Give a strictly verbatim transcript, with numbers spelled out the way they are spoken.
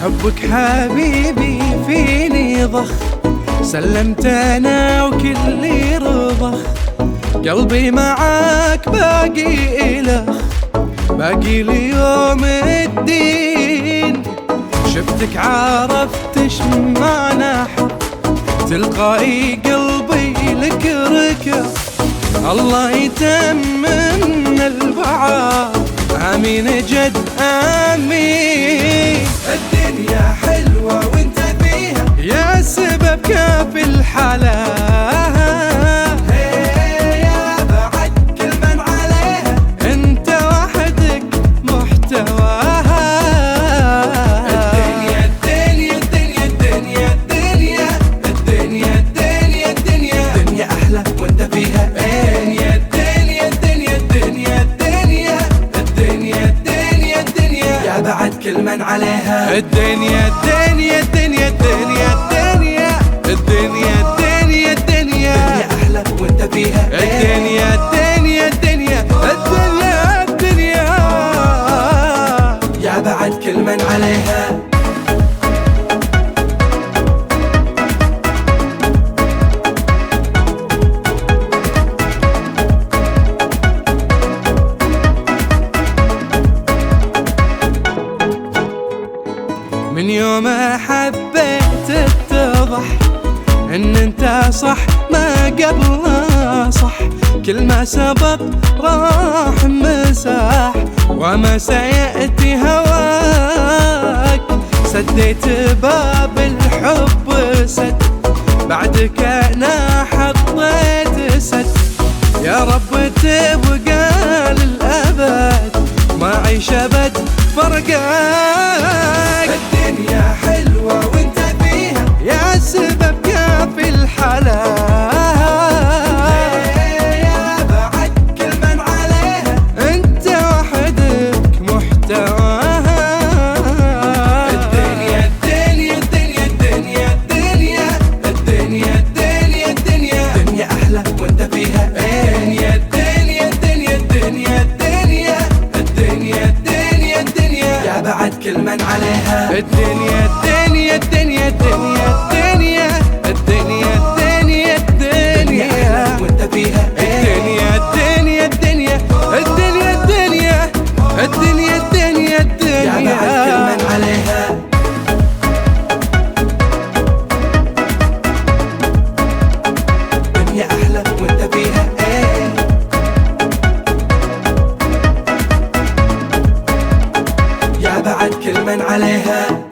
حبك حبيبي فيني ضخ، سلمت انا وكلي رضخ، قلبي معاك باقي إلخ، باقي ليوم الدين. شفتك عرفت ش معنى حب، تلقائي قلبي لك ركب. الله يتمم البعاد، آمين جد آمين. الدنيا حلوة وانت فيها، يا سبب كافي الحلاها، يا بعد كل من عليها، انت وحدك محتواها. الدنيا الدنيا الدنيا الدنيا الدنيا الدنيا الدنيا الدنيا الدنيا أحلى وانت فيها. الدنيا الدنيا الدنيا الدنيا الدنيا الدنيا الدنيا الدنيا يا بعد كل من عليها. الدنيا الدنيا الدنيا الدنيا الدنيا الدنيا الدنيا الدنيا الدنيا أحلى وانت فيها. الدنيا الدنيا الدنيا الدنيا الدنيا يا بعد كل من عليها. من يوم حبيت اتضح ان انت صح ما قبله صح، كل ما سبق راح مساح وما سيأتي هواك. سديت باب الحب سد، بعدك انا حطيت سد. يا رب تبقى للأبد، ما عيش أبد فرقاك. الدنيا حلوة وانت فيها، يا سبب كافي الحلاها، يا بعد كل من عليها، انت وحدك محتواها. الدنيا الدنيا الدنيا الدنيا الدنيا الدنيا الدنيا الدنيا الدنيا أحلى وانت فيها. الدنيا الدنيا الدنيا الدنيا الدنيا الدنيا الدنيا الدنيا يا بعد كل من عليها. الدنيا الدنيا الدنيا الدنيا الدنيا الدنيا الدنيا الدنيا أحلى وانت فيها. الدنيا الدنيا الدنيا الدنيا الدنيا الدنيا الدنيا الدنيا يا بعد كل من عليها. الدنيا أحلى وانت فيها. يا بعد كل من عليها.